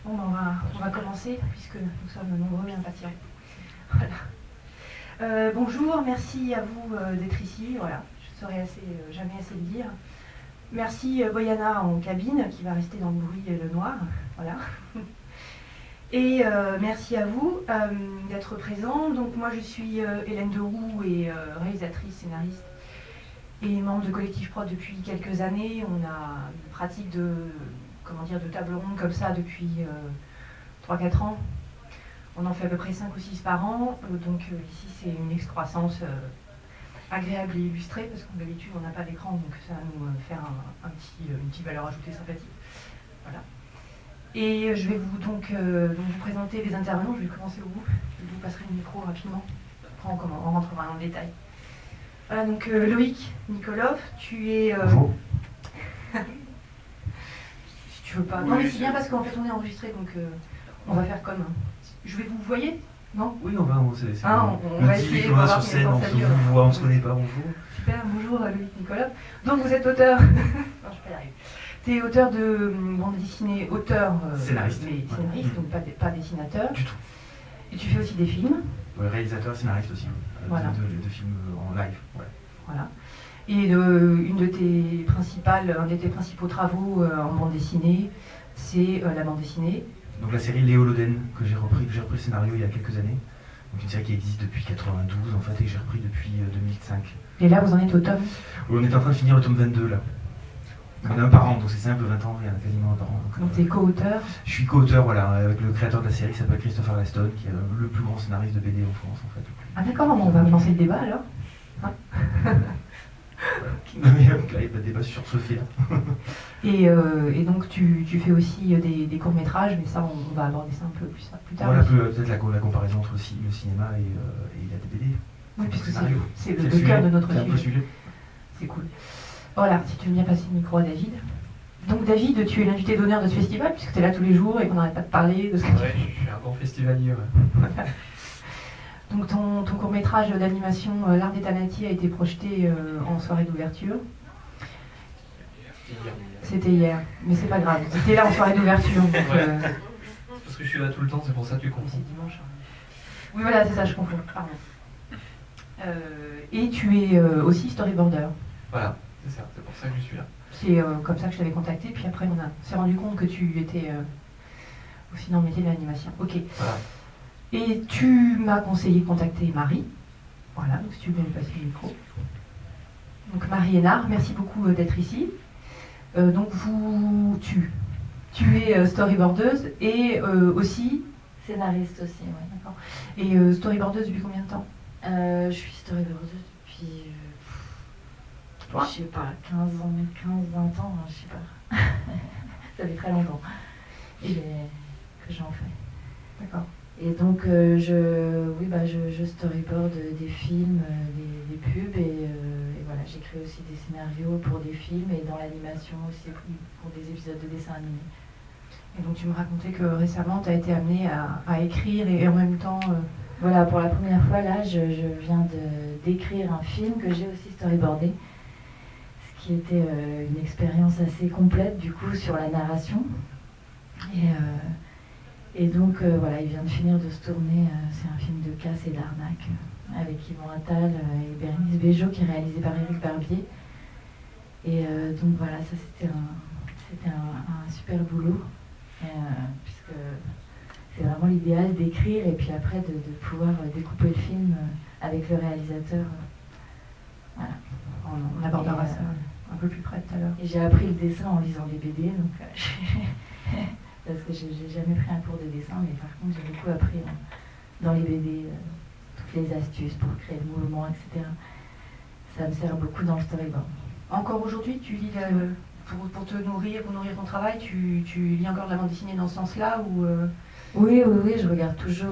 Bon, on va commencer, puisque nous sommes nombreux et impatients. Voilà. Bonjour, merci à vous d'être ici. Voilà, je ne saurais jamais assez le dire. Merci Boyana en cabine, qui va rester dans le bruit et le noir. Voilà. Et merci à vous d'être présents. Donc moi je suis Hélène Deroux et réalisatrice, scénariste et membre de Collectif Prod depuis quelques années. On a une pratique de table ronde comme ça depuis 3-4 ans. On en fait à peu près 5 ou 6 par an. Donc ici c'est une excroissance agréable et illustrée, parce qu'en d'habitude on n'a pas d'écran, donc ça va nous faire une petite valeur ajoutée sympathique. Voilà. Et je vais donc vous présenter les intervenants. Je vais commencer au bout. Je vous passerai le micro rapidement. Après on rentrera dans le détail. Voilà, donc Loïc Nikolov, tu es... Bonjour. Si tu veux pas... Non, mais c'est bien parce qu'en fait on est enregistré, donc on va faire comme... Je vais vous voyez? Non? Oui, on va essayer de voir sur scène, on se voit, on se connaît pas, bonjour. Super, bonjour Loïc Nikolov. Donc vous êtes auteur... non, je peux pas y arriver. Tu es auteur de bande dessinée, scénariste. Mais scénariste, donc pas dessinateur. Du tout. Et tu fais aussi des films. Réalisateur, scénariste aussi. Voilà. De films en live. Ouais. Voilà. Et un de tes principaux travaux en bande dessinée, c'est la bande dessinée. Donc la série Léo Loden, que j'ai repris le scénario il y a quelques années. Donc une série qui existe depuis 92 en fait, et que j'ai repris depuis 2005. Et là vous en êtes au tome? On est en train de finir le tome 22 là. On a un par an, donc c'est simple, 20 ans, il y en a quasiment un par an. Donc tu es co-auteur? Je suis co-auteur, voilà, avec le créateur de la série qui s'appelle Christopher Laston, qui est le plus grand scénariste de BD en France en fait. Ah d'accord, on va lancer le débat alors. Hein? Non mais là, il n'y a pas de débat sur ce fait là. Et donc tu fais aussi des courts-métrages, mais ça on va aborder ça un peu plus tard. Voilà, peut-être la comparaison entre le cinéma et la BD. Oui, puisque c'est le cœur de notre sujet. C'est cool. Voilà, si tu veux bien passer le micro à David. Donc David, tu es l'invité d'honneur de ce festival, puisque tu es là tous les jours et qu'on n'arrête pas de parler de ce que tu fais. Je suis un grand festivalier. Ouais. Donc ton court-métrage d'animation L'Art des Tanati a été projeté en soirée d'ouverture. C'était hier, mais c'est pas grave. C'était là en soirée d'ouverture. Donc, parce que je suis là tout le temps, c'est pour ça que tu confonds. C'est dimanche. Oui, voilà, c'est ça, je confonds. Pardon. Et tu es aussi storyboarder. Voilà, c'est ça, c'est pour ça que je suis là. C'est comme ça que je t'avais contacté, puis après on s'est rendu compte que tu étais aussi dans le métier de l'animation. Ok. Voilà. Et tu m'as conseillé de contacter Marie. Voilà, donc si tu veux bien lui passer le micro. Donc Marie Hénard, merci beaucoup d'être ici. Donc tu es storyboardeuse et aussi... Scénariste aussi, oui. D'accord. Et storyboardeuse depuis combien de temps? Je suis storyboardeuse depuis... Toi? Je sais pas, 15 ans, 15-20 ans, je sais pas. Ça fait très longtemps que j'en fais. D'accord. Et donc je storyboard des films, des pubs et voilà, j'écris aussi des scénarios pour des films et dans l'animation aussi pour des épisodes de dessins animés. Et donc tu me racontais que récemment tu as été amenée à écrire et en même temps... Voilà, pour la première fois là, je viens d'écrire un film que j'ai aussi storyboardé. Ce qui était une expérience assez complète du coup sur la narration. Et donc voilà, il vient de finir de se tourner, c'est un film de casse et d'arnaque avec Yvon Attal et Bérénice Bejo qui est réalisé par Éric Barbier. Et donc voilà, ça c'était un super boulot, puisque c'est vraiment l'idéal d'écrire et puis après de pouvoir découper le film avec le réalisateur. Voilà. On abordera ça un peu plus près tout à l'heure. Et j'ai appris le dessin en lisant des BD, donc parce que j'ai jamais pris un cours de dessin, mais par contre j'ai beaucoup appris dans les BD, toutes les astuces pour créer le mouvement, etc. Ça me sert beaucoup dans le storyboard. Encore aujourd'hui, tu lis pour te nourrir, pour nourrir ton travail, tu lis encore de la bande dessinée dans ce sens-là ou Oui, je regarde toujours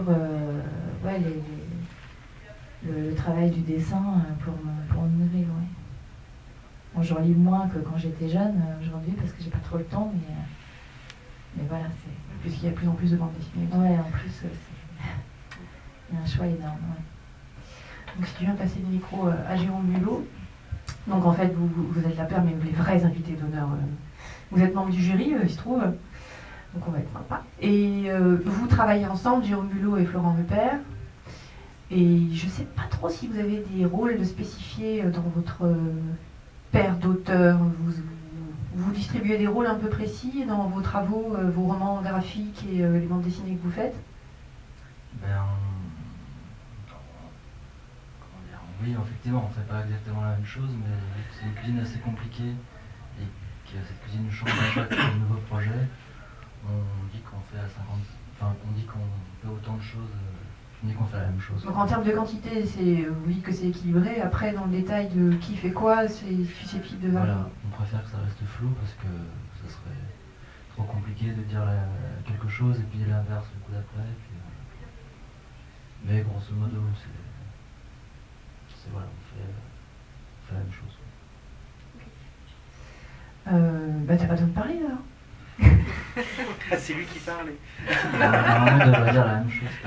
le travail du dessin pour me nourrir. Ouais. Bon, j'en lis moins que quand j'étais jeune aujourd'hui parce que j'ai pas trop le temps, mais voilà, c'est... Puisqu'il y a de plus en plus de bandes dessinées. Ouais, en plus, il y a un choix énorme. Ouais. Donc si tu viens passer le micro à Jérôme Mulot, donc en fait vous êtes la paire, mais les vrais invités d'honneur. Vous êtes membre du jury, il se trouve. Donc on va être sympa. Et vous travaillez ensemble, Jérôme Bulot et Florent Rupert. Et je ne sais pas trop si vous avez des rôles spécifiés dans votre paire d'auteurs. Vous distribuez des rôles un peu précis dans vos travaux, vos romans graphiques et les bandes dessinées que vous faites? Oui, effectivement, on ne fait pas exactement la même chose, mais c'est une cuisine assez compliquée et que cette cuisine change à chaque nouveau projet. On dit qu'on fait on dit qu'on fait autant de choses, on dit qu'on fait la même chose. Donc en termes de quantité, vous dites que c'est équilibré. Après, dans le détail de qui fait quoi, c'est susceptible de varier. Voilà, on préfère que ça reste flou parce que ça serait trop compliqué de dire quelque chose et puis l'inverse le coup d'après. Mais grosso modo, voilà, on fait la même chose. T'as pas besoin de parler alors. C'est lui qui parle. Normalement, on devrait dire la même chose.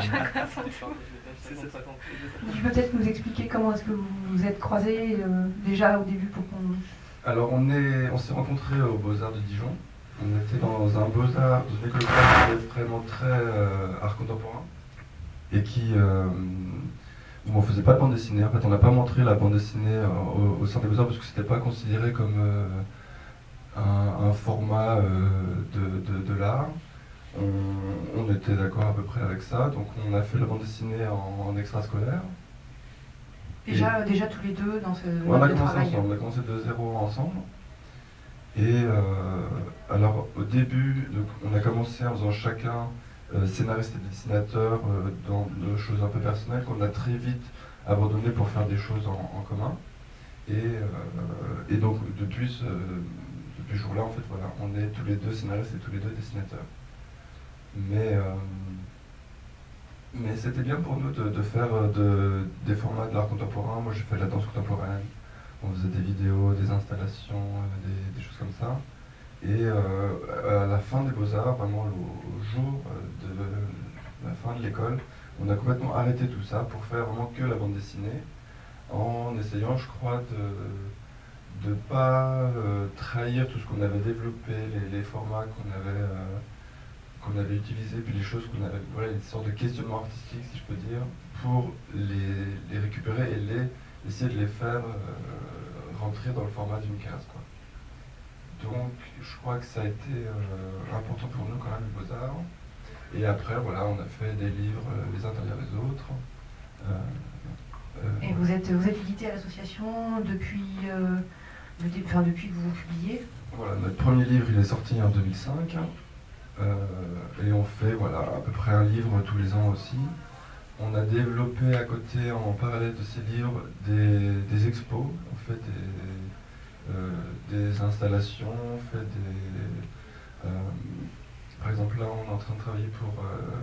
Tu peux peut-être nous expliquer comment est-ce que vous vous êtes croisés déjà au début pour qu'on... Alors on s'est rencontrés aux Beaux-Arts de Dijon. On était dans un Beaux-Arts, dans une école d'art qui était vraiment très art contemporain et où on faisait pas de bande dessinée. En fait, on n'a pas montré la bande dessinée au sein des Beaux-Arts parce que c'était pas considéré comme un format de l'art. On était d'accord à peu près avec ça, donc on a fait la bande dessinée en extrascolaire. Déjà tous les deux dans ce on a de commencé travail. ensemble, on a commencé de zéro ensemble. Et alors au début, donc, on a commencé en faisant chacun scénariste et dessinateur dans de choses un peu personnelles qu'on a très vite abandonné pour faire des choses en commun. Et donc depuis ce jour-là, en fait, voilà, on est tous les deux scénaristes et tous les deux dessinateurs. Mais c'était bien pour nous de faire des formats de l'art contemporain. Moi, j'ai fait de la danse contemporaine. On faisait des vidéos, des installations, des choses comme ça. Et à la fin des Beaux-Arts, vraiment au jour de la fin de l'école, on a complètement arrêté tout ça pour faire vraiment que la bande dessinée, en essayant, je crois, de ne pas trahir tout ce qu'on avait développé, les formats qu'on avait utilisés, puis les choses qu'on avait, voilà, une sorte de questionnement artistique, si je peux dire, pour les récupérer et essayer de les faire rentrer dans le format d'une case, quoi. Donc, je crois que ça a été important pour nous quand même, les Beaux-Arts. Et après, voilà, on a fait des livres les uns derrière les autres. Et vous êtes édité à l'association depuis depuis que vous publiez? Voilà, notre premier livre, il est sorti en 2005. Et on fait, voilà, à peu près un livre tous les ans aussi. On a développé à côté, en parallèle de ces livres, des expos. On fait des installations, on fait par exemple, là, on est en train de travailler pour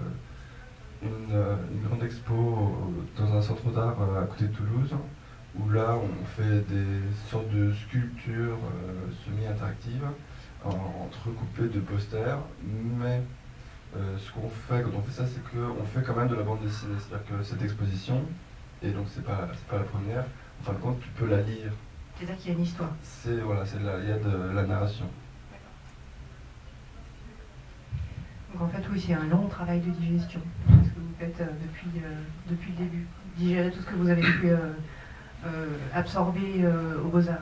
une grande expo dans un centre d'art à côté de Toulouse, où là, on fait des sortes de sculptures semi-interactives, entrecoupées de posters, mais ce qu'on fait quand on fait ça, c'est qu'on fait quand même de la bande dessinée. C'est-à-dire que cette exposition, et donc c'est pas la première, en fin de compte, tu peux la lire. C'est-à-dire qu'il y a une histoire. Il y a de la narration. Donc en fait, oui, c'est un long travail de digestion, ce que vous faites depuis le début. Digérer tout ce que vous avez pu absorber aux Beaux-Arts.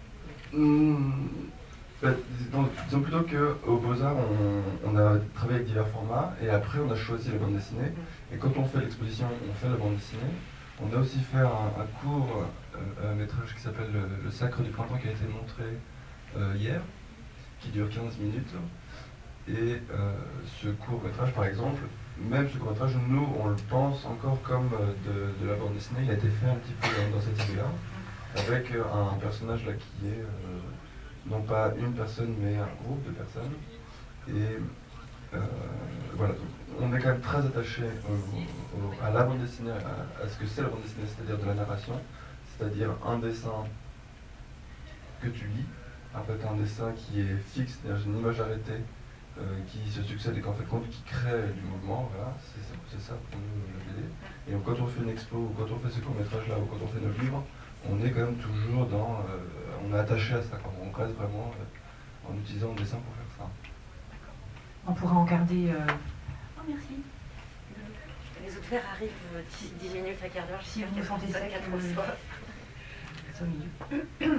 Disons plutôt qu'aux Beaux-Arts, on a travaillé avec divers formats, et après on a choisi la bande dessinée. Et quand on fait l'exposition, on fait la bande dessinée. On a aussi fait un court métrage qui s'appelle Le Sacre du Printemps, qui a été montré hier, qui dure 15 minutes. Et ce court métrage, par exemple, même ce court métrage, nous, on le pense encore comme de la bande dessinée. Il a été fait un petit peu dans cette idée-là, avec un personnage là qui est non pas une personne, mais un groupe de personnes. Et voilà, donc, on est quand même très attaché à la bande dessinée, à ce que c'est la bande dessinée, c'est-à-dire de la narration, c'est-à-dire un dessin que tu lis, en fait un dessin qui est fixe, c'est-à-dire une image arrêtée qui se succède et qu'en fait compte qui crée du mouvement, voilà, c'est ça pour nous la BD. Et donc, quand on fait une expo, ou quand on fait ce court-métrage-là, ou quand on fait nos livres, on est quand même toujours on est attaché à ça, on reste vraiment en utilisant le dessin pour faire ça. on pourra en garder... Oh, merci. Les autres verres arrivent d'ici 10 minutes, un quart d'heure. Si vous vous sentez sec, c'est au milieu. Voilà.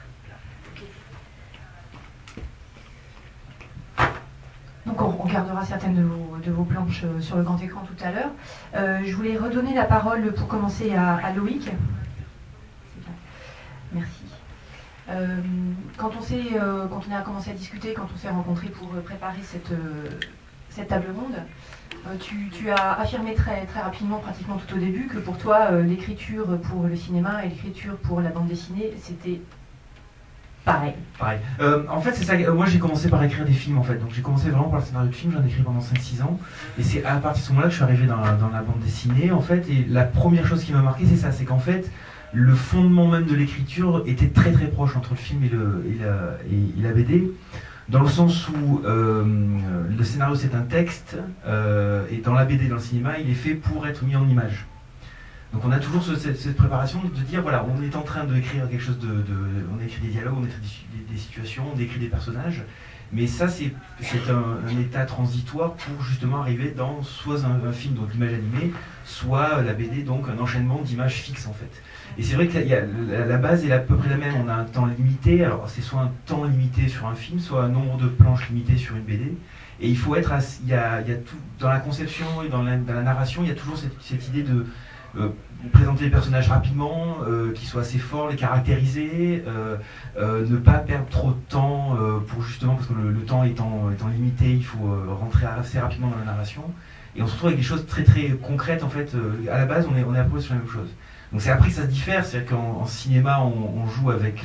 Donc on gardera certaines de vos planches sur le grand écran tout à l'heure. Je voulais redonner la parole pour commencer à Loïc. C'est bien. Merci. Quand on a commencé à discuter, quand on s'est rencontrés pour préparer cette table ronde, tu as affirmé très, très rapidement, pratiquement tout au début, que pour toi, l'écriture pour le cinéma et l'écriture pour la bande dessinée, c'était pareil. Pareil. En fait, c'est ça. Moi, j'ai commencé par écrire des films, en fait. Donc, j'ai commencé vraiment par le scénario de film. J'en ai écrit pendant 5-6 ans. Et c'est à partir de ce moment-là que je suis arrivé dans la bande dessinée, en fait. Et la première chose qui m'a marqué, c'est ça. C'est qu'en fait, le fondement même de l'écriture était très très proche entre le film et la BD. Dans le sens où le scénario, c'est un texte. Et dans la BD, dans le cinéma, il est fait pour être mis en image. Donc on a toujours cette préparation de dire, voilà, on est en train d'écrire quelque chose on écrit des dialogues, on écrit des situations, on écrit des personnages, mais ça c'est un état transitoire pour justement arriver dans soit un film, donc l'image animée, soit la BD, donc un enchaînement d'images fixes en fait. Et c'est vrai que la base est à peu près la même, on a un temps limité, alors c'est soit un temps limité sur un film, soit un nombre de planches limité sur une BD, et il faut être, il y a tout, dans la conception et dans la narration, il y a toujours cette idée de présenter les personnages rapidement, qu'ils soient assez forts, les caractériser, ne pas perdre trop de temps pour justement, parce que le temps étant limité, il faut rentrer assez rapidement dans la narration. Et on se retrouve avec des choses très très concrètes en fait. À la base, on est à peu près sur la même chose. Donc c'est après que ça se diffère, c'est-à-dire qu'en cinéma, on joue avec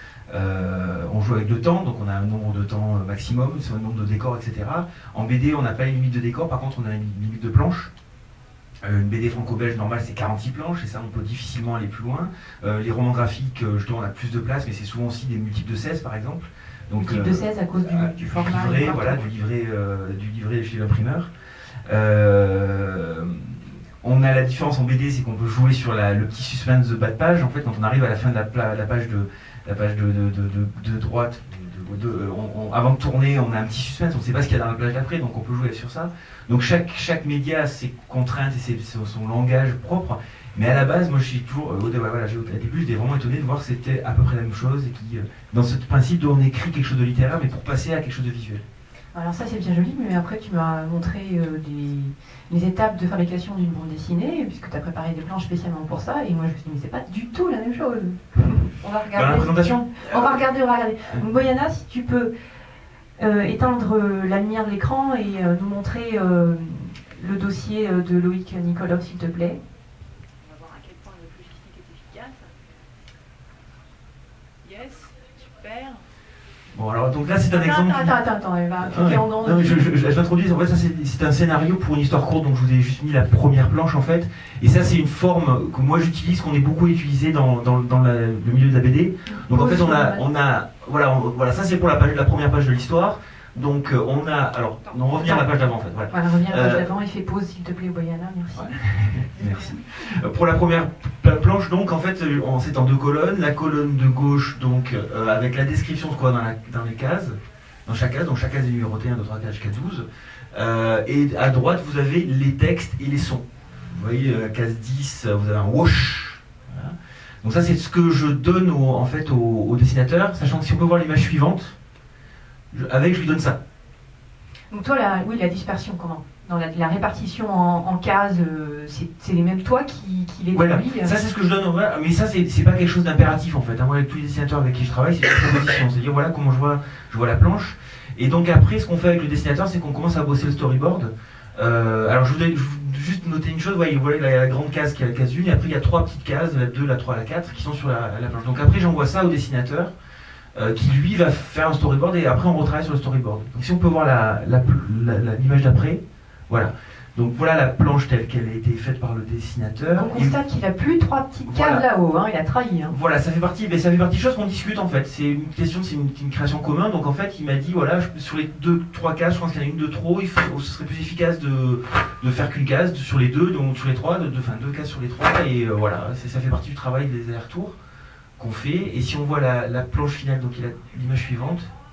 le temps, donc on a un nombre de temps maximum, c'est un nombre de décors, etc. En BD, on n'a pas une limite de décors, par contre, on a une limite de planches. Une BD franco-belge normale, c'est 46 planches, et ça, on peut difficilement aller plus loin. Les romans graphiques, justement, on a plus de place, mais c'est souvent aussi des multiples de 16, par exemple. Donc, multiples de 16 à cause du format. Du livret chez l'imprimeur. On a la différence en BD, c'est qu'on peut jouer sur le petit suspense de bas de page. En fait, quand on arrive à la fin de la page de droite, avant de tourner, on a un petit suspense, on ne sait pas ce qu'il y a dans la page d'après, donc on peut jouer sur ça. Donc chaque média a ses contraintes et son langage propre, mais à la base, moi je suis toujours, au début j'étais vraiment étonné de voir que c'était à peu près la même chose, et qui, dans ce principe où on écrit quelque chose de littéraire, mais pour passer à quelque chose de visuel. Alors ça c'est bien joli, mais après tu m'as montré les étapes de fabrication d'une bande dessinée, puisque tu as préparé des planches spécialement pour ça, et moi je me suis dit, mais c'est pas du tout la même chose. On va regarder. Dans la présentation ? On va regarder. Donc Boyana, si tu peux éteindre la lumière de l'écran et nous montrer le dossier de Loïc Nicolov, s'il te plaît. On va voir à quel point le logistique est efficace. Yes, super. Bon, alors donc là c'est un exemple. Attends, elle va cliquer en dents. Non, mais je l'introduis. En fait, ça c'est un scénario pour une histoire courte, donc je vous ai juste mis la première planche en fait. Et ça c'est une forme que moi j'utilise, qu'on est beaucoup utilisé dans le milieu de la BD. Donc en fait voilà, ça c'est pour la première page de l'histoire. Donc on a, alors, on revient à la page d'avant en fait. Voilà, reviens à la page d'avant et fais pause s'il te plaît Boyana, merci. Ouais. Merci. Pour la première planche, donc en fait, c'est en deux colonnes. La colonne de gauche, donc avec la description de quoi dans les cases, dans chaque case, donc chaque case est numérotée 1, 2, 3, 4 jusqu'à 12. Et à droite, vous avez les textes et les sons. Vous voyez, case 10, vous avez un whoosh. Voilà. Donc ça, c'est ce que je donne au dessinateur, sachant que si on peut voir l'image suivante, je lui donne ça. Donc toi, la dispersion, comment ? Dans la répartition en cases, c'est les mêmes toi qui les voilà. déduis. Ça c'est ce que je donne, mais ça c'est pas quelque chose d'impératif en fait. Moi avec tous les dessinateurs avec qui je travaille, c'est une proposition, c'est-à-dire voilà comment je vois la planche. Et donc après ce qu'on fait avec le dessinateur, c'est qu'on commence à bosser le storyboard. Alors je voudrais juste noter une chose, vous voyez la grande case qui est la case 1, et après il y a 3 petites cases, la 2, la 3, la 4, qui sont sur la planche. Donc après j'envoie ça au dessinateur, qui lui va faire un storyboard, et après on retravaille sur le storyboard. Donc si on peut voir l'image d'après, voilà. Donc voilà la planche telle qu'elle a été faite par le dessinateur. On constate qu'il a plus 3 petites cases là-haut, il a trahi. Voilà, ça fait partie des choses qu'on discute en fait. C'est une question, c'est une création commune. Donc en fait, il m'a dit voilà, sur les 2-3 cases, je pense qu'il y en a une de trop. Ce serait plus efficace de faire qu'une case sur les deux, donc sur les 3, enfin 2 cases sur les 3. Et voilà, ça fait partie du travail des allers-retours qu'on fait. Et si on voit la planche finale, donc il a l'image suivante.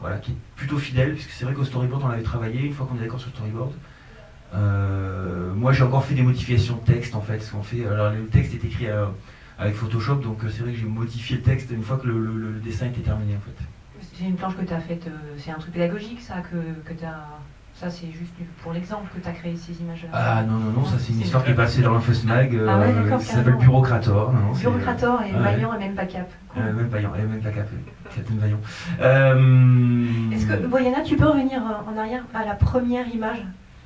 voilà, qui est plutôt fidèle, puisque c'est vrai qu'au storyboard on l'avait travaillé, une fois qu'on est d'accord sur le storyboard. Moi j'ai encore fait des modifications de texte en fait, parce qu'on fait, alors le texte est écrit avec Photoshop, donc c'est vrai que j'ai modifié le texte une fois que le dessin était terminé en fait. C'est une planche que tu as faite, c'est un truc pédagogique ça, que tu as... Ça c'est juste pour l'exemple que tu as créé ces images-là. Ah non, ça c'est une histoire qui est passée dans l'Infosmag, Ah ouais, d'accord, qui s'appelle Bureaucrator. Bureaucrator et Vaillant et même pas Cap. Même Vaillant, et même pas Cap, Captain Vaillant. Est-ce que, Boyana, tu peux revenir en arrière à la première image?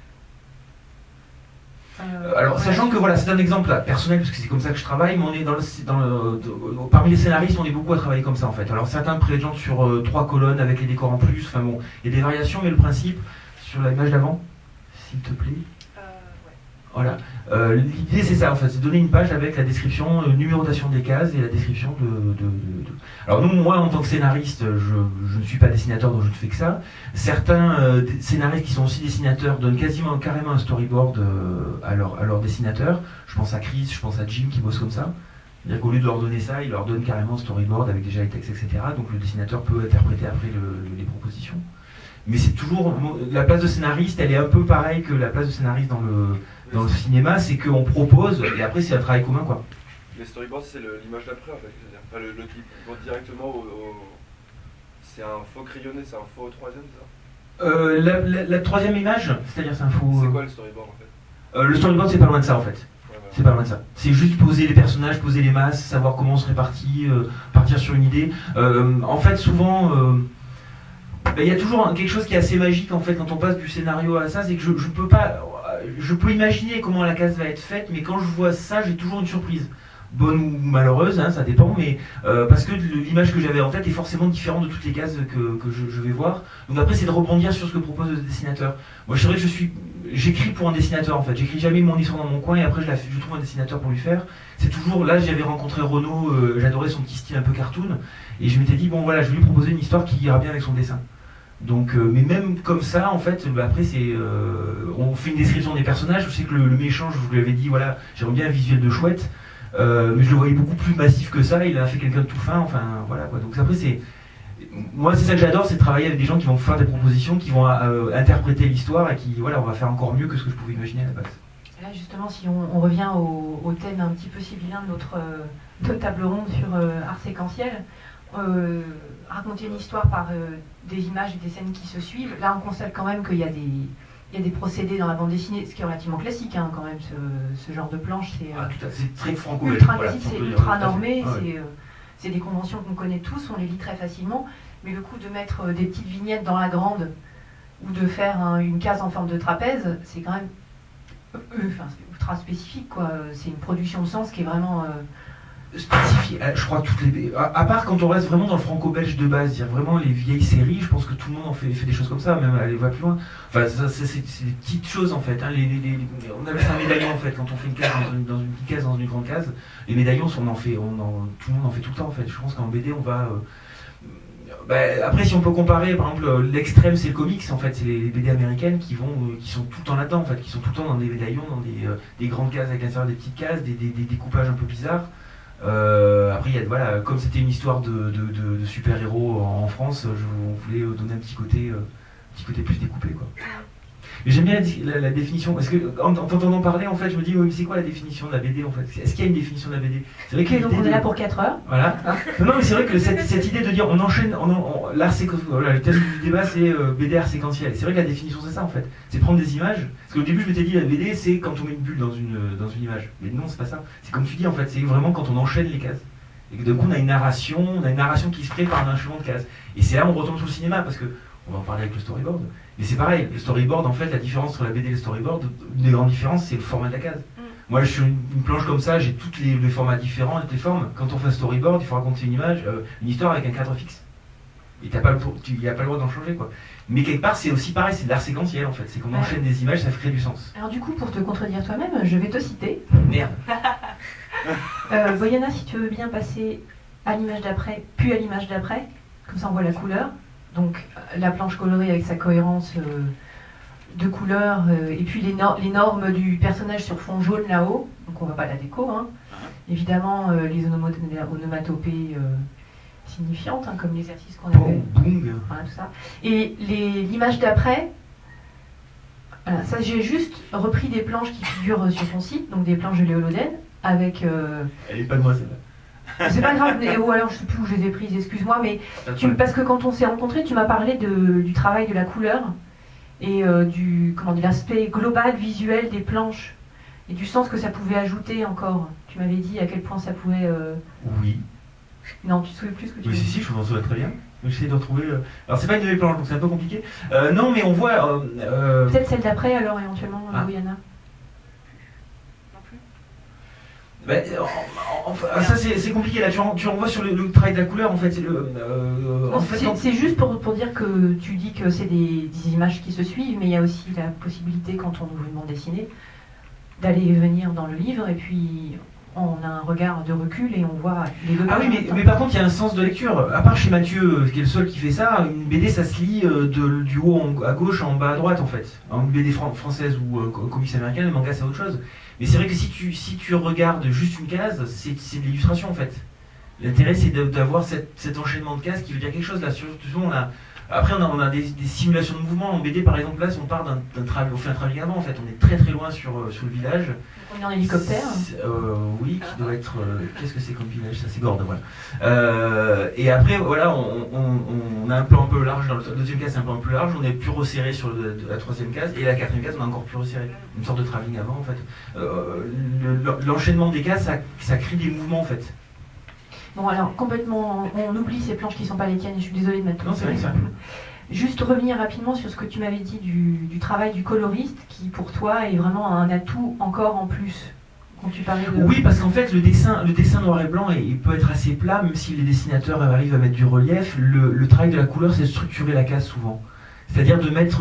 Alors, sachant que voilà, c'est un exemple là, personnel, parce que c'est comme ça que je travaille, mais on est parmi les scénaristes, on est beaucoup à travailler comme ça en fait. Alors, certains présentent sur 3 colonnes avec les décors en plus, enfin bon, il y a des variations, mais le principe, sur l'image d'avant, s'il te plaît. Voilà. L'idée c'est ça en fait, c'est donner une page avec la description, numérotation des cases et la description de... Alors nous, moi en tant que scénariste, je ne suis pas dessinateur donc je ne fais que ça. Certains scénaristes qui sont aussi dessinateurs donnent carrément un storyboard à leurs dessinateurs. Je pense à Chris, je pense à Jim qui bossent comme ça. C'est-à-dire qu'au lieu de leur donner ça, ils leur donnent carrément un storyboard avec déjà les textes, etc. Donc le dessinateur peut interpréter après les propositions. Mais c'est toujours... La place de scénariste, elle est un peu pareille que la place de scénariste dans le cinéma, c'est qu'on propose, et après c'est un travail commun quoi. Les storyboards c'est l'image d'après en fait, c'est-à-dire pas le clip, ils vont directement c'est un faux crayonné, c'est un faux troisième ça La troisième image, c'est-à-dire c'est un faux... C'est quoi le storyboard en fait Le storyboard c'est pas loin de ça en fait. Ouais, voilà. C'est pas loin de ça. C'est juste poser les personnages, poser les masses, savoir comment on se répartit, partir sur une idée. En fait souvent... il y a toujours quelque chose qui est assez magique en fait quand on passe du scénario à ça, c'est que je peux imaginer comment la case va être faite, mais quand je vois ça, j'ai toujours une surprise. Bonne ou malheureuse, hein, ça dépend, mais parce que l'image que j'avais en tête est forcément différente de toutes les cases que je vais voir. Donc après, c'est de rebondir sur ce que propose le dessinateur. Moi, c'est vrai que j'écris pour un dessinateur en fait. J'écris jamais mon histoire dans mon coin et après je trouve un dessinateur pour lui faire. C'est toujours là, j'avais rencontré Renaud, j'adorais son petit style un peu cartoon, et je m'étais dit bon voilà, je vais lui proposer une histoire qui ira bien avec son dessin. Donc, mais même comme ça, en fait, après, on fait une description des personnages. Je sais que le méchant, je vous l'avais dit, voilà, j'aimerais bien un visuel de chouette, mais je le voyais beaucoup plus massif que ça. Il a fait quelqu'un de tout fin, enfin, voilà quoi. Donc après, moi, c'est ça que j'adore, c'est de travailler avec des gens qui vont faire des propositions, qui vont interpréter l'histoire et qui, voilà, on va faire encore mieux que ce que je pouvais imaginer à la base. Là, justement, si on revient au thème un petit peu sibyllin de notre table ronde sur art séquentiel. Raconter une histoire par des images et des scènes qui se suivent. Là, on constate quand même qu'il y a des procédés dans la bande dessinée, ce qui est relativement classique, hein, quand même, ce genre de planche. C'est très franco-belge. Ultra voilà, classique, c'est ultra normé, c'est des conventions qu'on connaît tous, on les lit très facilement, mais le coup de mettre des petites vignettes dans la grande ou de faire une case en forme de trapèze, c'est quand même c'est ultra spécifique, quoi. C'est une production de sens qui est vraiment... spécifique, je crois que toutes les... À part quand on reste vraiment dans le franco-belge de base, dire vraiment les vieilles séries, je pense que tout le monde en fait des choses comme ça, même aller va plus loin. Enfin, c'est des petites choses en fait. Hein. On appelle ça un médaillon en fait, quand on fait une case dans une petite case, dans une grande case. Les médaillons, tout le monde en fait tout le temps en fait. Je pense qu'en BD, on va... après, si on peut comparer, par exemple, l'extrême c'est le comics, en fait, c'est les BD américaines qui sont tout le temps là-dedans, en fait, qui sont tout le temps dans des médaillons, dans des grandes cases avec à l'intérieur des petites cases, des découpages un peu bizarres. Après, voilà, comme c'était une histoire de super-héros en France, je voulais donner un petit côté plus découpé, quoi. Mais j'aime bien la définition, parce que en t'entendant parler, en fait, je me dis, oui, mais c'est quoi la définition de la BD, en fait? Est-ce qu'il y a une définition de la BD? C'est vrai que donc on est là pour 4 heures. Voilà. Non, mais c'est vrai que cette idée de dire, on enchaîne, l'art séquentiel, voilà, le thème du débat, c'est BD art séquentiel. C'est vrai que la définition, c'est ça, en fait. C'est prendre des images. Parce qu'au début, je m'étais dit, la BD, c'est quand on met une bulle dans une image. Mais non, c'est pas ça. C'est comme tu dis, en fait, c'est vraiment quand on enchaîne les cases. Et que d'un coup, on a une narration qui se crée par un enchaînement de cases. Et c'est là où on retombe sur le cinéma, parce que on va en parler avec le storyboard. Mais c'est pareil, le storyboard, en fait, la différence entre la BD et le storyboard, une des grandes différences, c'est le format de la case. Moi, je suis une planche comme ça, j'ai tous les formats différents, toutes les formes. Quand on fait un storyboard, il faut raconter une histoire avec un cadre fixe. Et il n'y a pas le droit d'en changer, quoi. Mais quelque part, c'est aussi pareil, c'est de l'art séquentiel, en fait. C'est qu'on enchaîne des images, ça crée du sens. Alors du coup, pour te contredire toi-même, je vais te citer. Merde. Boyana, si tu veux bien passer à l'image d'après, puis à l'image d'après, comme ça on voit la couleur. Donc la planche colorée avec sa cohérence de couleurs, et puis les normes du personnage sur fond jaune là-haut, donc on voit pas la déco, hein. Évidemment les onomatopées signifiantes, hein, comme l'exercice qu'on avait. Boum. Voilà, tout ça. Et l'image d'après, voilà, ça j'ai juste repris des planches qui figurent sur ton site, donc des planches de Léo Loden, avec... Elle est pas de moi celle-là. C'est pas grave, ou alors je sais plus où je les ai prises, excuse-moi, mais parce que quand on s'est rencontrés, tu m'as parlé du travail de la couleur et de l'aspect global, visuel des planches et du sens que ça pouvait ajouter encore. Tu m'avais dit à quel point ça pouvait... Oui. Non, tu te souviens plus ce que tu Oui, dis. si, je m'en souviens très bien. J'essaie de retrouver... Alors c'est pas une de mes planches, donc c'est un peu compliqué. Non, mais on voit... Peut-être celle d'après alors, éventuellement, Boyana. Ben, ça c'est compliqué là, tu renvoies sur le travail de la couleur en fait. C'est juste pour dire que tu dis que c'est des images qui se suivent, mais il y a aussi la possibilité quand on ouvre une bande dessinée d'aller et venir dans le livre et puis on a un regard de recul et on voit les deux. Ah oui, mais par contre il y a un sens de lecture. À part chez Mathieu, qui est le seul qui fait ça, une BD ça se lit du haut à gauche en bas à droite en fait. Une BD française ou comics américain, le manga c'est autre chose. Mais c'est vrai que si tu regardes juste une case, c'est de l'illustration en fait. L'intérêt c'est d'avoir cet enchaînement de cases qui veut dire quelque chose là. Surtout après on a des simulations de mouvement en BD par exemple là si on part on fait un travelling avant en fait, on est très très loin sur le village. On est en hélicoptère. Oui, qui doit être... qu'est-ce que c'est comme village? Ça c'est Gordes, voilà. Et après voilà, on a un plan un peu large dans le deuxième case, c'est un peu plus large, on est plus resserré sur la troisième case, et la quatrième case on est encore plus resserré. Une sorte de travelling avant en fait. L'enchaînement des cases, ça crée des mouvements en fait. Bon alors complètement, on oublie ces planches qui ne sont pas les tiennes, je suis désolée de mettre tout. Non, c'est vrai que ça. Juste revenir rapidement sur ce que tu m'avais dit du travail du coloriste, qui pour toi est vraiment un atout encore en plus. Quand tu parlais de... Oui, parce qu'en fait le dessin noir et blanc il peut être assez plat, même si les dessinateurs arrivent à mettre du relief. Le travail de la couleur, c'est de structurer la case souvent. C'est-à-dire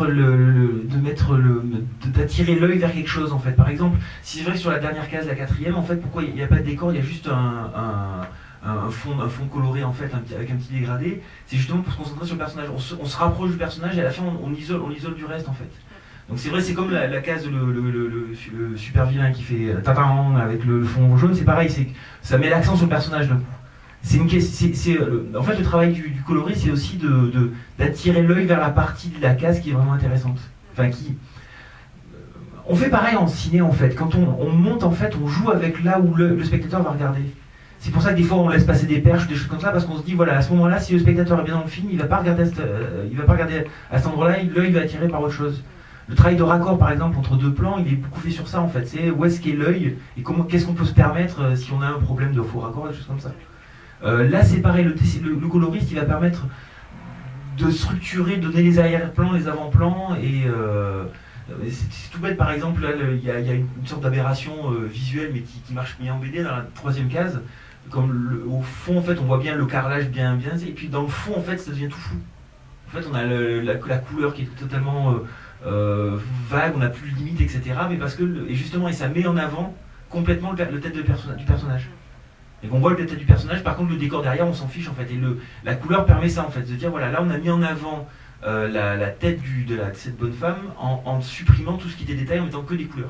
d'attirer l'œil vers quelque chose en fait. Par exemple, si c'est vrai que sur la dernière case, la quatrième, en fait, pourquoi il n'y a pas de décor, il y a juste un fond coloré en fait, avec un petit dégradé, c'est justement pour se concentrer sur le personnage. On se rapproche du personnage et à la fin on isole du reste en fait. Donc c'est vrai, c'est comme la case, le super vilain qui fait tatin avec le fond jaune, c'est pareil, ça met l'accent sur le personnage d'un coup. En fait le travail du coloriste c'est aussi d'attirer l'œil vers la partie de la case qui est vraiment intéressante. Enfin on fait pareil en ciné en fait, quand on monte en fait, on joue avec là où le spectateur va regarder. C'est pour ça que des fois on laisse passer des perches, des choses comme ça, parce qu'on se dit voilà, à ce moment-là, si le spectateur est bien dans le film, il va pas regarder à cet endroit-là, l'œil va attirer par autre chose. Le travail de raccord par exemple entre deux plans, il est beaucoup fait sur ça en fait. C'est où est-ce qu'est l'œil et qu'est-ce qu'on peut se permettre si on a un problème de faux raccord, des choses comme ça. Là c'est pareil, le coloriste il va permettre de structurer, de donner les arrière-plans, les avant-plans et c'est tout bête par exemple, là il y a une sorte d'aberration visuelle mais qui marche bien en BD dans la troisième case. Comme au fond en fait on voit bien le carrelage bien et puis dans le fond en fait ça devient tout flou. En fait on a la couleur qui est totalement vague, on n'a plus de limite etc. Mais parce que et ça met en avant complètement le tête du personnage. Et qu'on voit le tête du personnage, par contre le décor derrière on s'en fiche en fait. Et la couleur permet ça en fait, de dire voilà là on a mis en avant la tête de cette bonne femme en supprimant tout ce qui était détail en mettant que des couleurs.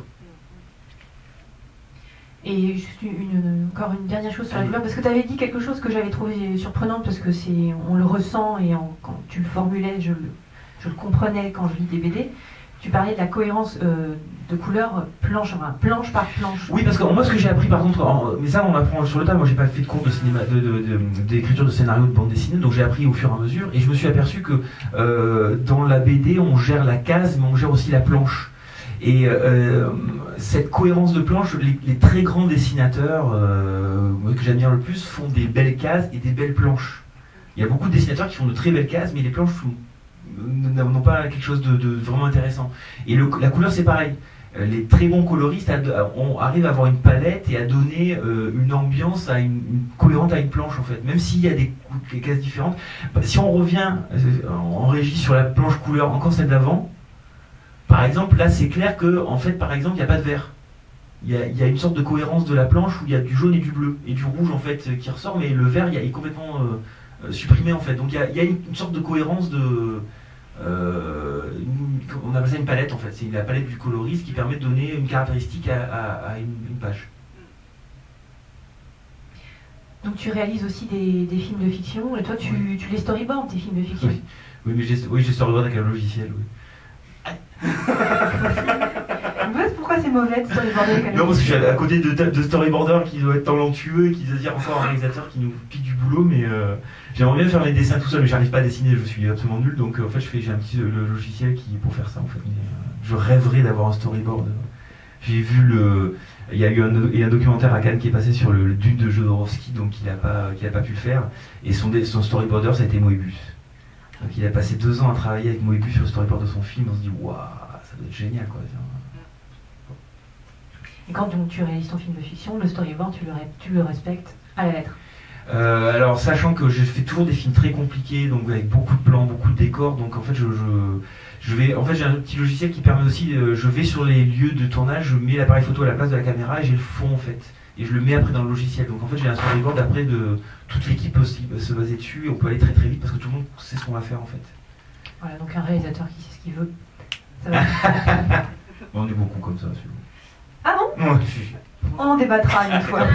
Et juste encore une dernière chose sur la couleur, parce que tu avais dit quelque chose que j'avais trouvé surprenant, parce que on le ressent et quand tu le formulais, je le comprenais quand je lis des BD. Tu parlais de la cohérence de couleurs planche par planche. Oui, parce que moi ce que j'ai appris par contre, mais ça on apprend sur le tas, moi j'ai pas fait de cours de cinéma, d'écriture de scénario de bande dessinée, donc j'ai appris au fur et à mesure, et je me suis aperçu que dans la BD on gère la case, mais on gère aussi la planche. Et cette cohérence de planche, les très grands dessinateurs que j'admire le plus font des belles cases et des belles planches. Il y a beaucoup de dessinateurs qui font de très belles cases, mais les planches n'ont pas quelque chose de vraiment intéressant. Et la couleur c'est pareil. Les très bons coloristes arrivent à avoir une palette et à donner une ambiance cohérente à une planche en fait. Même s'il y a des cases différentes. Si on revient en régie sur la planche couleur, encore celle d'avant, par exemple, là c'est clair que, en fait, par exemple, il n'y a pas de vert. Il y a une sorte de cohérence de la planche où il y a du jaune et du bleu, et du rouge en fait qui ressort, mais le vert est complètement supprimé en fait. Donc il y a une sorte de cohérence on appelle ça une palette en fait. C'est la palette du coloriste qui permet de donner une caractéristique à une page. Donc tu réalises aussi des films de fiction, et toi tu les storyboards, tes films de fiction. Oui, mais j'ai storyboard avec un logiciel, oui. Pourquoi c'est mauvais de storyboarder avec un Non, parce que je logiciel? suis à côté de storyboarders qui doivent être talentueux et qui doivent dire encore un réalisateur qui nous pique du boulot, mais j'aimerais bien faire les dessins tout seul, mais j'arrive pas à dessiner, je suis absolument nul, donc en fait j'ai un petit le logiciel pour faire ça en fait. Mais, je rêverais d'avoir un storyboard. J'ai vu il y a eu un documentaire à Cannes qui est passé sur le Dune de Jodorowsky, donc il a pas pu le faire, et son storyboarder ça a été Moebius. Donc il a passé 2 ans à travailler avec Moebius sur le storyboard de son film, on se dit waouh, ça doit être génial quoi. Et quand donc, tu réalises ton film de fiction, le storyboard, tu le respectes à la lettre. Alors sachant que je fais toujours des films très compliqués, donc avec beaucoup de plans, beaucoup de décors, donc en fait j'ai un petit logiciel qui permet aussi, je vais sur les lieux de tournage, je mets l'appareil photo à la place de la caméra et j'ai le fond en fait, et je le mets après dans le logiciel. Donc en fait j'ai un storyboard après de toute l'équipe peut se baser dessus, et on peut aller très très vite parce que tout le monde sait ce qu'on va faire en fait. Voilà, donc un réalisateur qui sait ce qu'il veut, ça va. On est beaucoup comme ça. Ah bon? Ouais, On débattra une fois.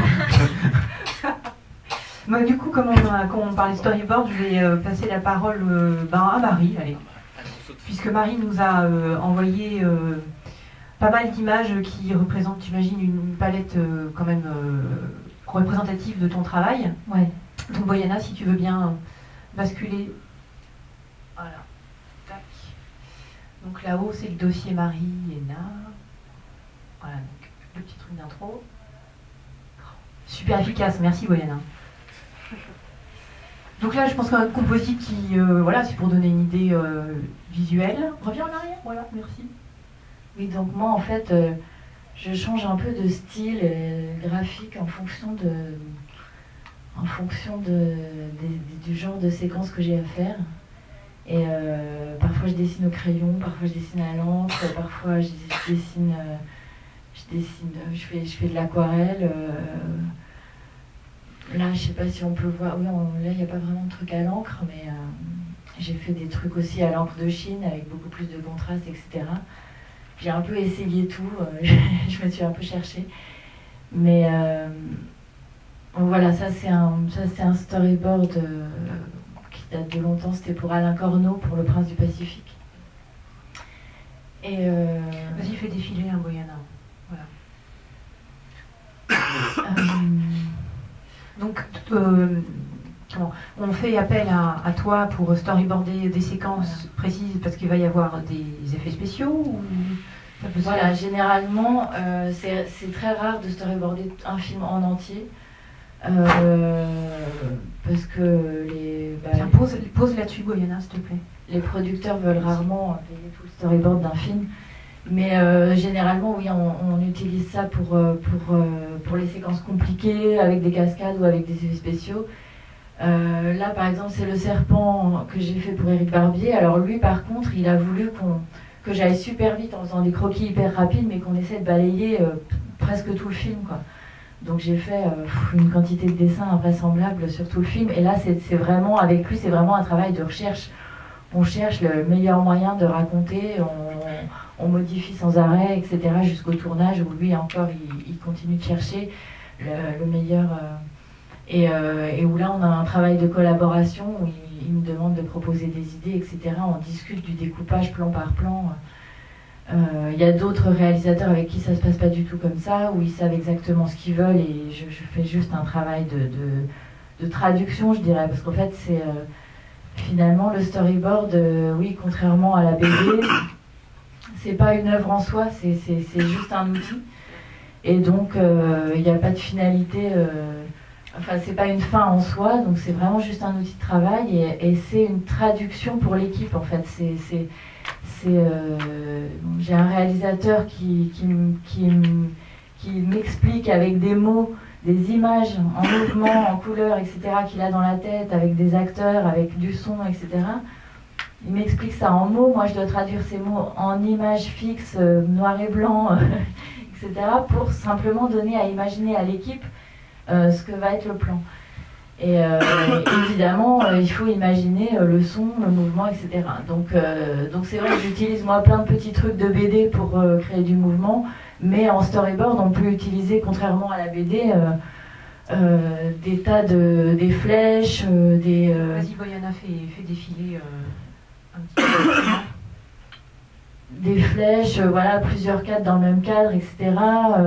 Bah, du coup, comme on parlait de storyboard, je vais passer la parole à Marie, allez. Puisque Marie nous a envoyé pas mal d'images qui représentent, j'imagine, une palette quand même représentative de ton travail. Ouais. Donc Boyana, si tu veux bien basculer. Voilà. Tac. Donc là-haut, c'est le dossier Marie et Na. Voilà, donc le petit truc d'intro. Super efficace, merci Boyana. Donc là, je pense qu'un composite qui, voilà, c'est pour donner une idée visuelle. Reviens en arrière, voilà, merci. Oui, donc moi, en fait, je change un peu de style graphique en fonction du genre de séquence que j'ai à faire. Et parfois, je dessine au crayon, parfois, je dessine à l'encre, parfois, je fais de l'aquarelle. Là, je sais pas si on peut voir. Oui, là, il n'y a pas vraiment de truc à l'encre, mais j'ai fait des trucs aussi à l'encre de Chine avec beaucoup plus de contraste, etc. J'ai un peu essayé tout. Je me suis un peu cherchée. Mais voilà, ça c'est un storyboard qui date de longtemps. C'était pour Alain Corneau, pour Le Prince du Pacifique. Et vas-y, fais défiler un Boyana. Voilà. Donc, on fait appel à toi pour storyboarder des séquences précises parce qu'il va y avoir des effets spéciaux ou... Voilà, généralement, c'est très rare de storyboarder un film en entier parce que pose là-dessus, Boyana, s'il te plaît. Les producteurs veulent rarement payer tout le storyboard d'un film. Mais généralement, oui, on utilise ça pour les séquences compliquées, avec des cascades ou avec des effets spéciaux. Là, par exemple, c'est le serpent que j'ai fait pour Éric Barbier. Alors lui, par contre, il a voulu que j'aille super vite en faisant des croquis hyper rapides, mais qu'on essaie de balayer presque tout le film, quoi. Donc j'ai fait une quantité de dessins invraisemblable sur tout le film. Et là, c'est vraiment, avec lui, c'est vraiment un travail de recherche. On cherche le meilleur moyen de raconter, on modifie sans arrêt, etc. jusqu'au tournage où lui encore il continue de chercher le meilleur. Et où là on a un travail de collaboration où il me demande de proposer des idées, etc. On discute du découpage plan par plan. Il y a d'autres réalisateurs avec qui ça se passe pas du tout comme ça, où ils savent exactement ce qu'ils veulent et je fais juste un travail de traduction, je dirais, parce qu'en fait c'est... Finalement, le storyboard, oui, contrairement à la BD, c'est pas une œuvre en soi, c'est juste un outil. Et donc, il n'y a pas de finalité, enfin, c'est pas une fin en soi, donc c'est vraiment juste un outil de travail et c'est une traduction pour l'équipe, en fait. J'ai un réalisateur qui m'explique avec des mots, des images en mouvement, en couleur, etc., qu'il a dans la tête, avec des acteurs, avec du son, etc. Il m'explique ça en mots, moi je dois traduire ces mots en images fixes, noir et blanc, etc., pour simplement donner à imaginer à l'équipe ce que va être le plan. Et évidemment, il faut imaginer le son, le mouvement, etc. Donc c'est vrai que j'utilise moi plein de petits trucs de BD pour créer du mouvement. Mais en storyboard, on peut utiliser, contrairement à la BD, des tas des flèches, Vas-y, Boyana, fais défiler un petit peu. des flèches, voilà, plusieurs cadres dans le même cadre, etc. Ah,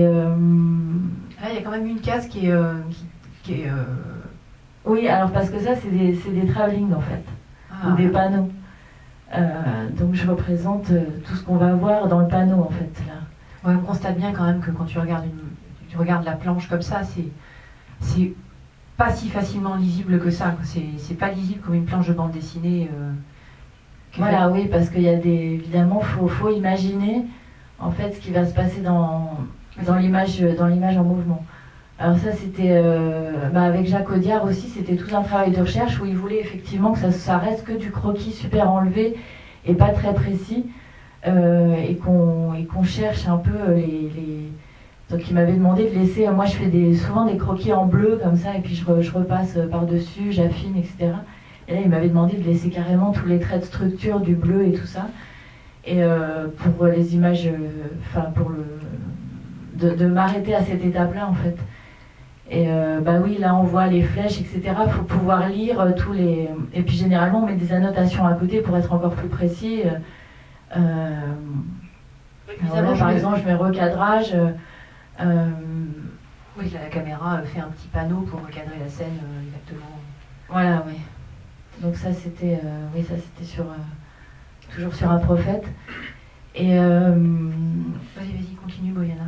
il y a quand même une case qui est Oui, alors parce que ça, c'est des travelling en fait, ou des panneaux. Donc je représente tout ce qu'on va voir dans le panneau en fait. Là. Ouais, on constate bien quand même que quand tu regardes la planche comme ça, c'est pas si facilement lisible que ça. C'est pas lisible comme une planche de bande dessinée. Voilà, oui, parce qu'il y a évidemment, faut imaginer en fait ce qui va se passer dans l'image en mouvement. Alors ça, c'était avec Jacques Audiard aussi, c'était tout un travail de recherche où il voulait effectivement que ça reste que du croquis super enlevé et pas très précis, et qu'on cherche un peu les... Donc il m'avait demandé de laisser, moi je fais souvent des croquis en bleu comme ça, et puis je repasse par-dessus, j'affine, etc. Et là il m'avait demandé de laisser carrément tous les traits de structure du bleu et tout ça. Et pour les images, de m'arrêter à cette étape-là en fait. Et oui, là on voit les flèches, etc. Il faut pouvoir lire tous les... Et puis généralement on met des annotations à côté pour être encore plus précis. Voilà, par exemple, je mets recadrage. Oui, la caméra fait un petit panneau pour recadrer la scène exactement. Voilà, oui. Donc ça c'était toujours sur un prophète. Et vas-y, continue, Boyana.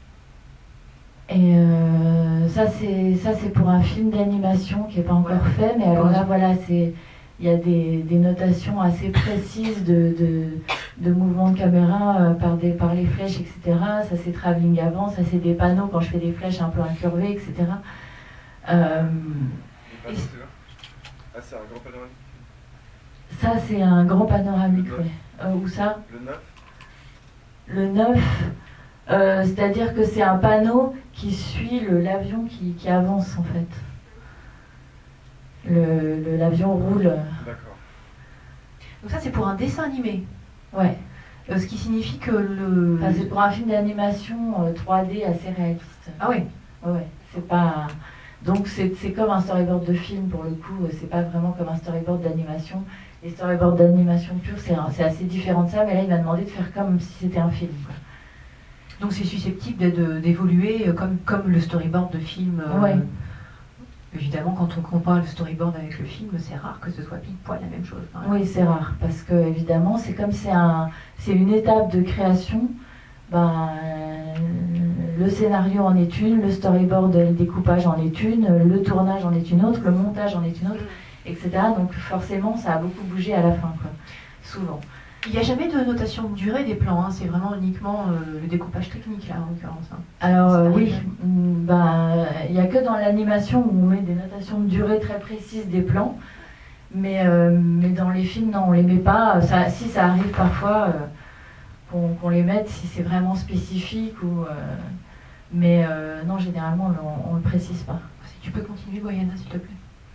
Et ça c'est pour un film d'animation qui n'est pas encore fait, mais alors là voilà, il y a des notations assez précises de mouvements de caméra par les flèches, etc. Ça c'est travelling avant, ça c'est des panneaux quand je fais des flèches un peu incurvées, etc. C'est un grand panoramique. Ça c'est un grand panoramique, oui. Où ça ? Le 9. Le 9, c'est-à-dire que c'est un panneau qui suit l'avion qui avance en fait. L'avion roule. D'accord. Donc ça c'est pour un dessin animé. Ouais. Ce qui signifie que c'est pour un film d'animation 3D assez réaliste. Ah oui. Ouais. C'est pas. Donc c'est comme un storyboard de film pour le coup. C'est pas vraiment comme un storyboard d'animation. Les storyboards d'animation pure c'est assez différent de ça. Mais là il m'a demandé de faire comme si c'était un film. Quoi. Donc c'est susceptible d'évoluer comme le storyboard de film. Ouais. Évidemment, quand on compare le storyboard avec le film, c'est rare que ce soit pile poil la même chose. Oui, c'est rare, parce que évidemment, c'est comme c'est une étape de création. Le scénario en est une, le storyboard, le découpage en est une, le tournage en est une autre, le montage en est une autre, etc. Donc forcément, ça a beaucoup bougé à la fin, quoi. Souvent. Il n'y a jamais de notation de durée des plans, hein. C'est vraiment uniquement le découpage technique, là, en l'occurrence. Hein. Alors oui, il n'y a que dans l'animation où on met des notations de durée très précises des plans, mais dans les films, non, on ne les met pas. Si ça arrive parfois qu'on les mette, si c'est vraiment spécifique, mais non, généralement, on ne le précise pas. Si tu peux continuer, Boyana, s'il te plaît.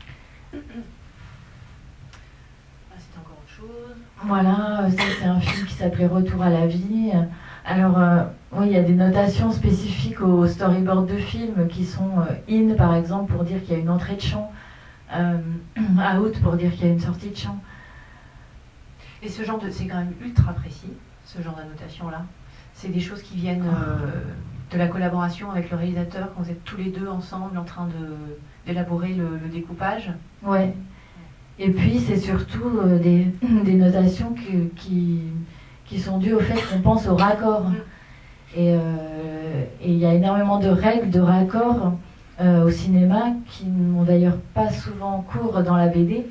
Voilà, ça c'est un film qui s'appelait Retour à la vie. Alors, oui, il y a des notations spécifiques au storyboard de film qui sont in, par exemple, pour dire qu'il y a une entrée de champ, out, pour dire qu'il y a une sortie de champ. Et c'est quand même ultra précis, ce genre d'annotation-là. C'est des choses qui viennent de la collaboration avec le réalisateur, quand vous êtes tous les deux ensemble en train d'élaborer le découpage. Ouais. Et puis c'est surtout des notations qui sont dues au fait qu'on pense au raccord. Et il y a énormément de règles de raccord au cinéma qui n'ont d'ailleurs pas souvent cours dans la BD.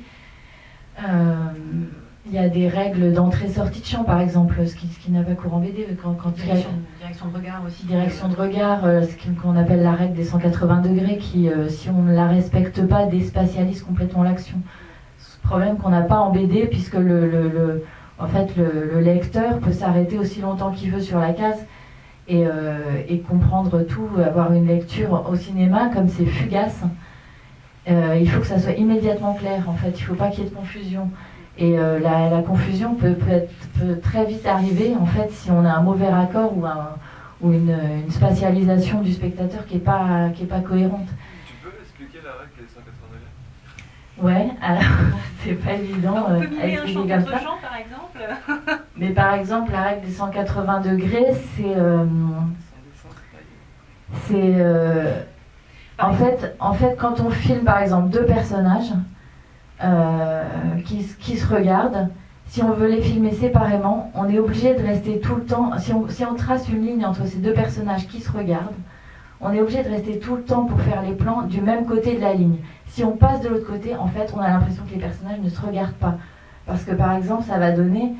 Il y a des règles d'entrée-sortie de champ, par exemple, ce qui n'a pas cours en BD. Direction de regard aussi. Direction de regard, qu'on appelle la règle des 180 degrés, qui, si on ne la respecte pas, déspatialise complètement l'action. Problème qu'on n'a pas en BD, puisque le lecteur peut s'arrêter aussi longtemps qu'il veut sur la case et comprendre tout, avoir une lecture au cinéma, comme c'est fugace. Il faut que ça soit immédiatement clair, en fait, il ne faut pas qu'il y ait de confusion. Et la confusion peut très vite arriver, en fait, si on a un mauvais raccord ou une spatialisation du spectateur qui est pas cohérente. expliquer la règle des 180 degrés? Ouais, alors c'est pas évident On peut à mimer un champ expliquer comme contre ça. champ, par exemple. Mais par exemple, la règle des 180 degrés, en fait, quand on filme par exemple deux personnages qui se regardent, si on veut les filmer séparément, on est obligé de rester tout le temps. Si on trace une ligne entre ces deux personnages qui se regardent, on est obligé de rester tout le temps pour faire les plans du même côté de la ligne. Si on passe de l'autre côté, en fait, on a l'impression que les personnages ne se regardent pas. Parce que par exemple, ça va donner,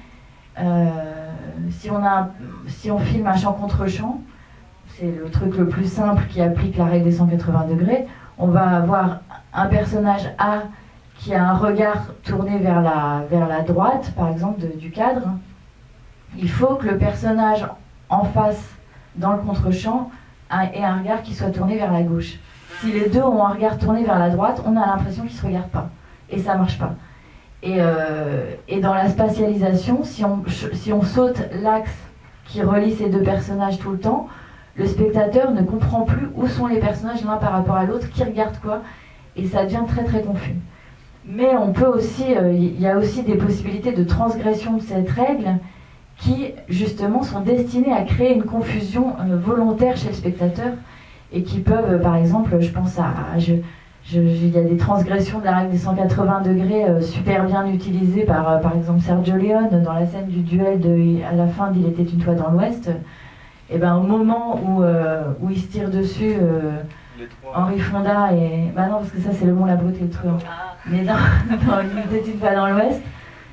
si on filme un champ contre champ, c'est le truc le plus simple qui applique la règle des 180 degrés, on va avoir un personnage A qui a un regard tourné vers la droite, par exemple, du cadre. Il faut que le personnage en face, dans le contre-champ, ait un regard qui soit tourné vers la gauche. Si les deux ont un regard tourné vers la droite, on a l'impression qu'ils ne se regardent pas. Et ça ne marche pas. Et dans la spatialisation, si on saute l'axe qui relie ces deux personnages tout le temps, le spectateur ne comprend plus où sont les personnages l'un par rapport à l'autre, qui regarde quoi, et ça devient très très confus. Mais on peut aussi, il y a aussi des possibilités de transgression de cette règle qui justement sont destinées à créer une confusion volontaire chez le spectateur et qui peuvent, par exemple, je pense il y a des transgressions de la règle des 180 degrés super bien utilisées par exemple Sergio Leone dans la scène du duel à la fin d'Il était une fois dans l'Ouest. Et ben au moment où il se tire dessus, Henry Fonda et... Bah non, parce que ça c'est Le Bon, la Brute et le Truand. Mais dans Il était une fois dans l'Ouest,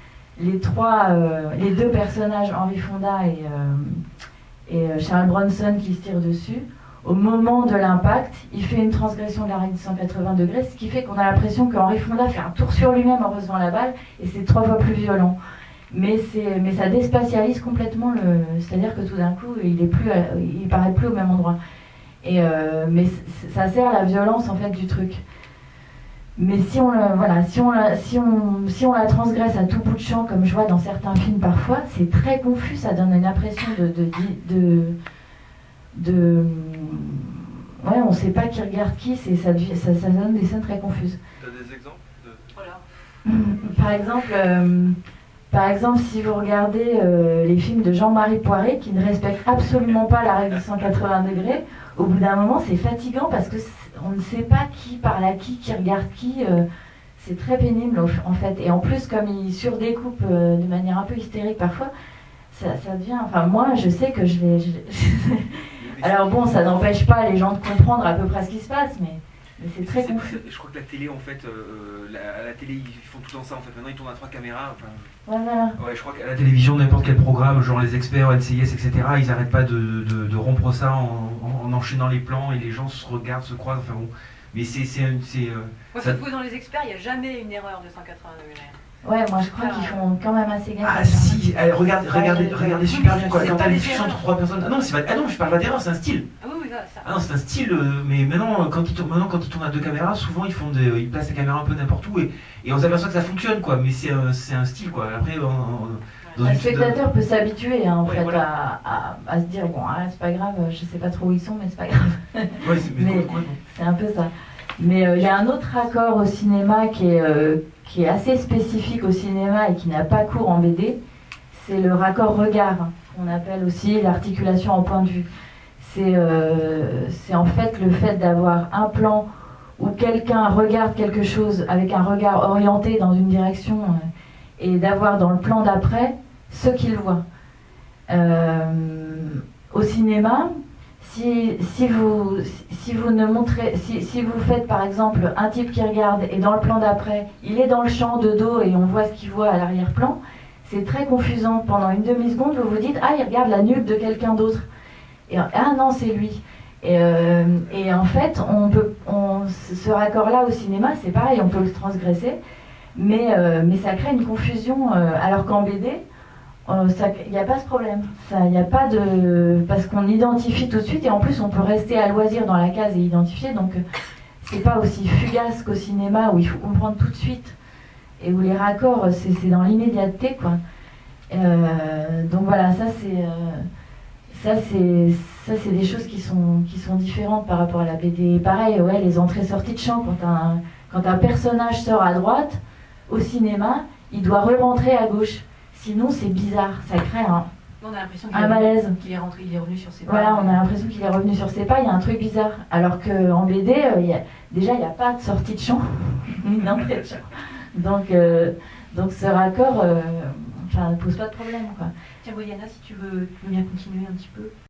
les deux personnages, Henry Fonda et Charles Bronson qui se tirent dessus, au moment de l'impact, il fait une transgression de la règle de 180 degrés, ce qui fait qu'on a l'impression qu'Henry Fonda fait un tour sur lui-même en recevant la balle, et c'est 3 fois plus violent. Mais ça déspatialise complètement c'est-à-dire que tout d'un coup, il paraît plus au même endroit. Mais ça sert à la violence en fait du truc. Mais si on la transgresse à tout bout de champ, comme je vois dans certains films parfois, c'est très confus, ça donne une impression ouais, on ne sait pas qui regarde qui, ça donne des scènes très confuses. Tu as des exemples Par exemple, si vous regardez les films de Jean-Marie Poiré qui ne respectent absolument pas la règle du 180 degrés, au bout d'un moment c'est fatigant parce qu'on ne sait pas qui parle à qui regarde qui. C'est très pénible en fait. Et en plus, comme il surdécoupe de manière un peu hystérique parfois, ça devient... Enfin, moi, je sais que je vais... Alors bon, ça n'empêche pas les gens de comprendre à peu près ce qui se passe, mais c'est très confus. Je crois que la télé, en fait, à la télé, ils font tout le temps ça. En fait, maintenant, ils tournent à 3 caméras. Enfin, voilà. Ouais, je crois qu'à la télévision, n'importe quel programme, genre les experts, NCIS, etc., ils n'arrêtent pas de rompre ça en enchaînant les plans et les gens se regardent, se croisent. Enfin bon, mais Moi, sauf que dans les experts, il n'y a jamais une erreur de 180 degrés. Ouais, moi je crois qu'ils font quand même assez gaffe. Ah si, regardez super bien quoi. Quand t'as une discussion entre 3 personnes. Ah non, je parle pas d'erreur, c'est un style. Ah oui, ça. Ah non, c'est un style, mais maintenant quand ils tournent à 2 caméras, souvent ils placent la caméra un peu n'importe où et on s'aperçoit que ça fonctionne quoi, mais c'est un style quoi. Après, le spectateur peut s'habituer hein, en fait voilà. à se dire bon, c'est pas grave, je sais pas trop où ils sont, mais c'est pas grave. Ouais, mais c'est un peu ça. Mais il y a un autre accord au cinéma qui est assez spécifique au cinéma et qui n'a pas cours en BD, c'est le raccord regard, qu'on appelle aussi l'articulation en point de vue. C'est en fait le fait d'avoir un plan où quelqu'un regarde quelque chose avec un regard orienté dans une direction et d'avoir dans le plan d'après ce qu'il voit. Au cinéma, si vous faites par exemple un type qui regarde et dans le plan d'après, il est dans le champ de dos et on voit ce qu'il voit à l'arrière-plan, c'est très confusant. Pendant une demi-seconde, vous vous dites « Ah, il regarde la nuque de quelqu'un d'autre ». Et « Ah non, c'est lui ». Et en fait, ce raccord-là au cinéma, c'est pareil, on peut le transgresser, mais ça crée une confusion, alors qu'en BD, il n'y a pas ce problème. Il n'y a pas de... Parce qu'on identifie tout de suite, et en plus, on peut rester à loisir dans la case et identifier, donc c'est pas aussi fugace qu'au cinéma, où il faut comprendre tout de suite, et où les raccords, c'est dans l'immédiateté, quoi. Donc voilà, ça ça c'est des choses qui sont différentes par rapport à la BD. Pareil, ouais, les entrées-sorties de champ, quand un personnage sort à droite, au cinéma, il doit re-rentrer à gauche. Sinon, c'est bizarre, ça crée On a l'impression un malaise. qu'il est revenu sur ses pas. Voilà, on a l'impression qu'il est revenu sur ses pas, il y a un truc bizarre. Alors qu'en BD, déjà, il n'y a pas de sortie de champ, ni d'entrée de champ. Donc ce raccord, ne pose pas de problème, quoi. Tiens, Boyana, si tu veux bien continuer un petit peu.